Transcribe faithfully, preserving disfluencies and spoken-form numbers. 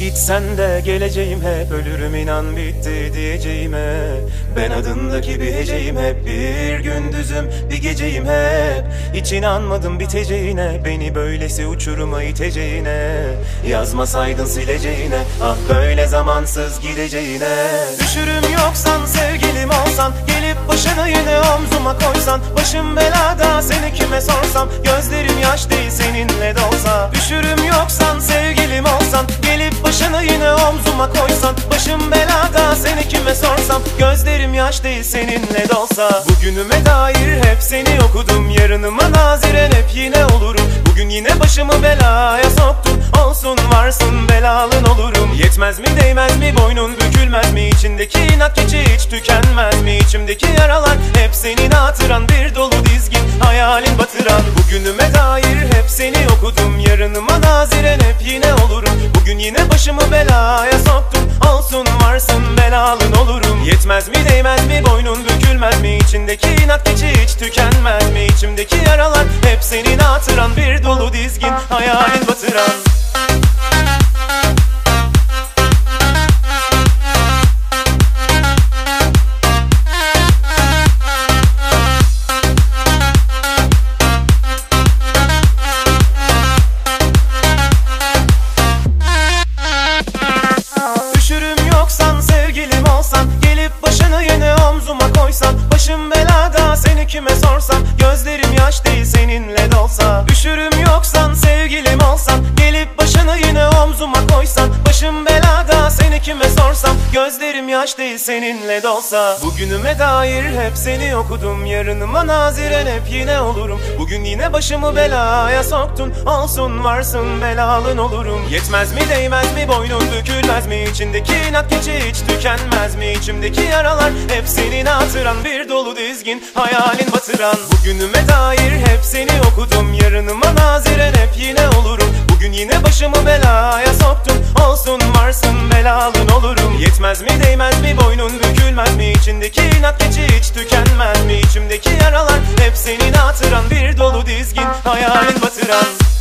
Gitsen de geleceğim hep, ölürüm inan bitti diyeceğime. Ben adındaki bir heceyim hep, bir gündüzüm bir geceyim hep. Hiç inanmadım biteceğine, beni böylesi uçuruma iteceğine. Yazmasaydın sileceğine, ah böyle zamansız gideceğine. Düşürüm yoksan, sevgilim olsan, gelip başını yine omzuma koysan. Başım belada, seni kime sorsam, gözlerim yaş değil seninle dolsa. Düşürüm yoksan, sevgilim olsan, gelip başını yine omzuma koysan. Başım belada, seni kime sorsam, gözlerim yaş değil seninle dolsa. Bugünüme dair hep seni okudum, yarınıma naziren hep yine olurum. Bugün yine başımı belaya soktun, olsun varsın belalın olurum. Yetmez mi değmez mi, boynun bükülmez mi, içindeki inat keçi hiç tükenmez mi? İçimdeki yaralar hep senin hatıran, bir dolu dizgin hayalin batıran. Bugünüme dair hep seni okudum, yarınıma naziren hep yine olurum. Bugün yine başımı belaya soktun, olsun varsın belalın olurum. Yetmez mi değmez mi, boynun bükülmez mi, içindeki inat keçi hiç tükenmez mi? İçimdeki yaralar hep senin hatıran, bir dolu dizgin hayalin batıran. Başım belada, seni kime sorsam, gözlerim yaş değil seninle dolsa. Düşürüm yoksan, sevgilim olsan, gelip başını yine omzuma koysan. Başım belada, seni kime sorsam, gözlerim yaş değil seninle dolsa. Bugünüme dair hep seni okudum, yarınıma naziren hep yine olurum. Bugün yine başımı belaya soktun, olsun varsın belalın olurum. Yetmez mi değmez mi, boynun bükülmez mi, içindeki inat keçi hiç tükenmez mi? İçimdeki yaralar hep senin hatıran, bir dolu dizgin hayalin batıran. Bugünüme dair hep seni okudum, yarınıma naziren hep yine olurum. Bugün yine başımı belaya soktun, olsun varsın belalın olurum. Yetmez mi değmez mi, boynun bükülmez mi, içindeki inat keçi hiç tükenmez mi? İçimdeki yaralar hep senin hatıran, bir dolu dizgin hayalin batıran.